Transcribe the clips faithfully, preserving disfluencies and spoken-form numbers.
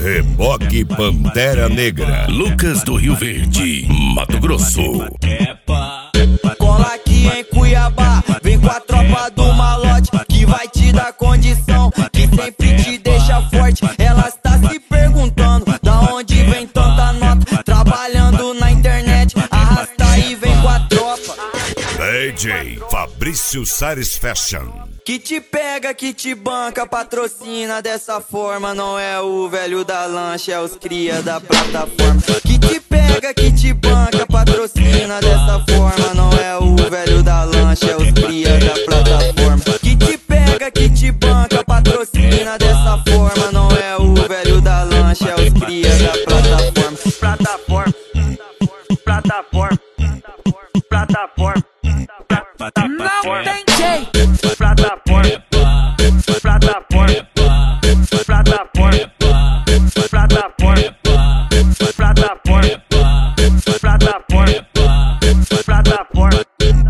Reboque Pantera Negra, Lucas do Rio Verde, Mato Grosso. Cola aqui em Cuiabá, vem com a tropa do malote, que vai te dar condição, que sempre te deixa forte. Ela está se perguntando da onde vem tanta nota, trabalhando na internet, arrasta e vem com a tropa. D J Fabrício Sares Fashion. Que te pega, que te banca, patrocina dessa forma. Não é o velho da lancha, é os cria da plataforma. Que te pega, que te banca, patrocina dessa forma. Não é o velho da lancha, é os cria da plataforma. Que te pega, que te banca, patrocina dessa forma. Não é o velho da lancha, é os cria da plataforma. Plataforma, plataforma, plataforma, plataforma. Não tem jeito. Plataforma, plataforma, plataforma, plataforma, plataforma, plataforma, plataforma,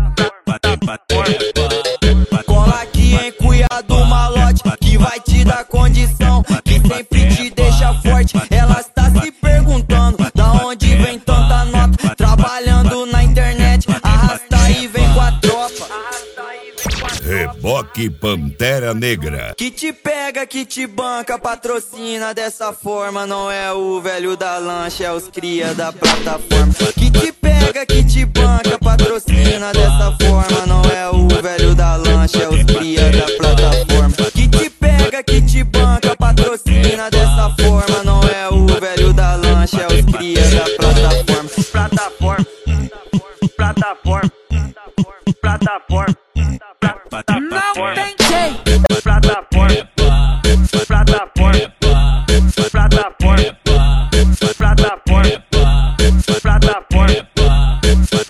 plataforma. Cola aqui em Cuiabá do malote, que vai te dar condição, que sempre te deixa forte. Ela está se perguntando da onde vem tanta nota, trabalhando na internet, arrasta e vem com a tropa. Reboque Pantera Negra. Que te pega, que te banca, patrocina dessa forma. Não é o velho da lancha, é os cria da plataforma. Que te pega, que te banca, patrocina dessa forma. Não é o velho da lancha, é os cria da plataforma. Que te pega, que te banca, patrocina dessa forma. Não é o velho da lancha, é os cria da plataforma. Plataforma, plataforma, plataforma. Não tem jeito. Plataforma, plataforma, plataforma, plataforma, plataforma,